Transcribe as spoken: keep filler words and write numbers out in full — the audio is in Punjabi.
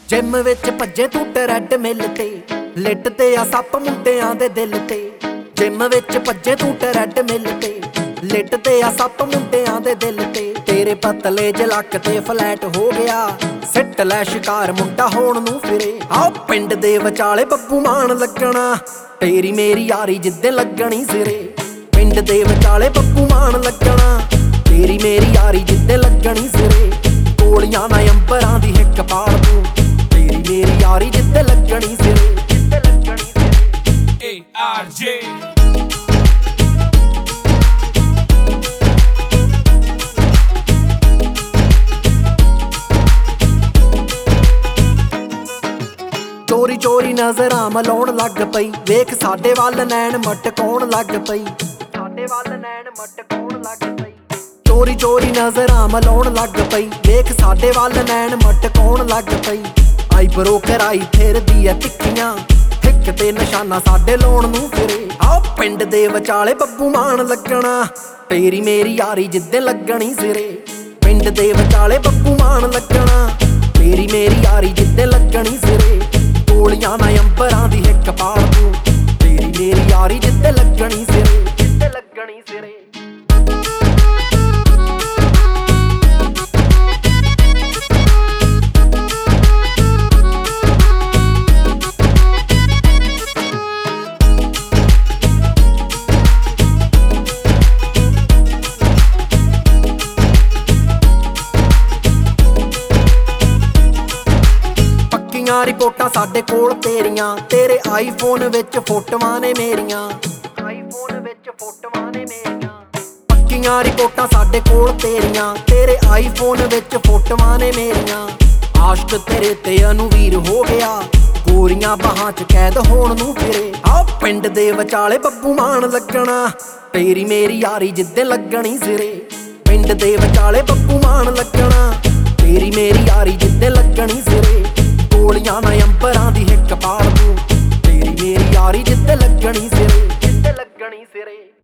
ਜਿਮ ਵਿੱਚ ਭੱਜੇ ਤੂੰ ਟਰੈਡਮਿਲ ਤੇ ਲਿਟ ਤੇ ਆ ਸੱਪ ਮੁੰਡਿਆਂ ਦੇ ਦਿਲ ਤੇ। ਜਿਮ ਵਿੱਚ ਭੱਜੇ ਤੂੰ ਟਰੈਡਮਿਲ ਤੇ ਲਿਟ ਤੇ ਆ ਸੱਪ ਮੁੰਡਿਆਂ ਦੇ ਦਿਲ ਤੇ। ਤੇਰੇ ਪਤਲੇ ਜਲਕ ਤੇ ਫਲੈਟ ਹੋ ਗਿਆ ਸਿੱਟ ਲੈ ਸ਼ਿਕਾਰ ਮੁੰਡਾ ਹੋਣ ਨੂੰ ਫਿਰੇ। ਆਹ ਪਿੰਡ ਦੇ ਵਿਚਾਲੇ ਬੱਬੂ ਮਾਨ ਲੱਗਣਾ ਤੇਰੀ ਮੇਰੀ ਯਾਰੀ ਜਿੱਦੇ ਲੱਗਣੀ ਸਿਰੇ। ਪਿੰਡ ਦੇ ਵਿਚਾਲੇ ਬੱਬੂ ਮਾਨ ਲੱਗਣਾ ਤੇਰੀ ਮੇਰੀ ਯਾਰੀ ਜਿੱਦੇ ਲੱਗਣੀ ਸਿਰੇ। ਗੋਲੀਆਂ ਨਾ ਅੰਬਰਾਂ ਦੀ ਹਿੱਕ ਪਾੜ ਦੂੰ ਤੇਰੀ ਮੇਰੀ ਯਾਰੀ ਜਿੱਦੇ ਲੱਗਣੀ ਸਿਰੇ। ਜਿੱਦੇ ਲੱਗਣੀ ਸਿਰੇ। ਏ ਆਰ ਜੇ ਚੋਰੀ ਚੋਰੀ ਨਜ਼ਰਾਂ ਮਲਾਉਣ ਲੱਗ ਪਈ ਵੇਖ ਸਾਡੇ ਵੱਲ ਨੈਣ ਮਟਕਾਉਣ ਲੱਗ ਪਈ। ਸਾਡੇ ਵੱਲ ਨੈਣ ਮਟਕਾਉਣ ਲੱਗ ਪਈ। ਚੋਰੀ ਚੋਰੀ ਨਜ਼ਰਾਂ ਮਲਾਉਣ ਲੱਗ ਪਈ ਵੇਖ ਸਾਡੇ ਵੱਲ ਨੈਣ ਮਟਕਾਉਣ ਲੱਗ ਪਈ। ਆਈ ਬਰੋ ਕਰਾਈ ਫਿਰਦੀ ਐ ਤਿੱਖੀਆਂ ਹਿੱਕ ਤੇ ਨਿਸ਼ਾਨਾ ਸਾਡੇ ਲਾਉਣ ਨੂੰ ਫਿਰੇ। ਆਹ ਪਿੰਡ ਦੇ ਵਿਚਾਲੇ ਬੱਬੂ ਮਾਨ ਲੱਗਣਾ ਤੇਰੀ ਮੇਰੀ ਯਾਰੀ ਜਿੱਦੇ ਲੱਗਣੀ ਸਿਰੇ। ਪਿੰਡ ਦੇ ਵਿਚਾਲੇ ਬੱਬੂ ਮਾਨ ਲੱਗਣਾ ਤੇਰੀ ਮੇਰੀ ਯਾਰੀ ਜਿੱਦੇ ਲੱਗਣੀ ਸਿਰੇ। ਗੋਲੀਆਂ ਨਾ ਅੰਬਰਾਂ ਦੀ ਹਿੱਕ ਪਾੜ ਦੂੰ ਤੇਰੀ ਮੇਰੀ ਯਾਰੀ ਜਿੱਦੇ ਲੱਗਣੀ ਸਿਰੇ। ਜਿੱਦੇ ਲੱਗਣੀ ਸਿਰੇ। ਰਿਪੋਰਟਾਂ ਸਾਡੇ ਕੋਲ ਤੇਰੀਆਂ ਤੇਰੇ ਆਈਫੋਨ ਵਿੱਚ ਫੋਟੋਆਂ ਨੇ ਮੇਰੀਆਂ। ਆਈਫੋਨ ਵਿੱਚ ਫੋਟੋਆਂ ਨੇ ਮੇਰੀਆਂ। ਪੱਕੀਆਂ ਰਿਪੋਰਟਾਂ ਸਾਡੇ ਕੋਲ ਤੇਰੀਆਂ ਤੇਰੇ ਆਈਫੋਨ ਵਿੱਚ ਫੋਟੋਆਂ ਨੇ ਮੇਰੀਆਂ। ਆਸ਼ਕ ਤੇਰੇ ਤੇ ਅਨੁਵੀਰ ਹੋ ਗਿਆ ਗੋਰੀਆਂ ਬਾਹਾਂ ਚ ਕੈਦ ਹੋਣ ਨੂੰ ਫਿਰੇ। ਆਹ ਪਿੰਡ ਦੇ ਵਿਚਾਲੇ ਬੱਬੂ ਮਾਨ ਲੱਗਣਾ ਤੇਰੀ ਮੇਰੀ ਯਾਰੀ ਜਿੱਦੇ ਲੱਗਣੀ ਸਿਰੇ। ਪਿੰਡ ਦੇ ਵਿਚਾਲੇ ਬੱਬੂ ਮਾਨ ਲੱਗਣਾ ਤੇਰੀ ਮੇਰੀ ਯਾਰੀ ਜਿੱਦੇ ਲੱਗਣੀ ਸਿਰੇ। ਗੋਲੀਆਂ ਨਾ ਅੰਬਰਾਂ ਦੀ ਹਿੱਕ ਪਾੜ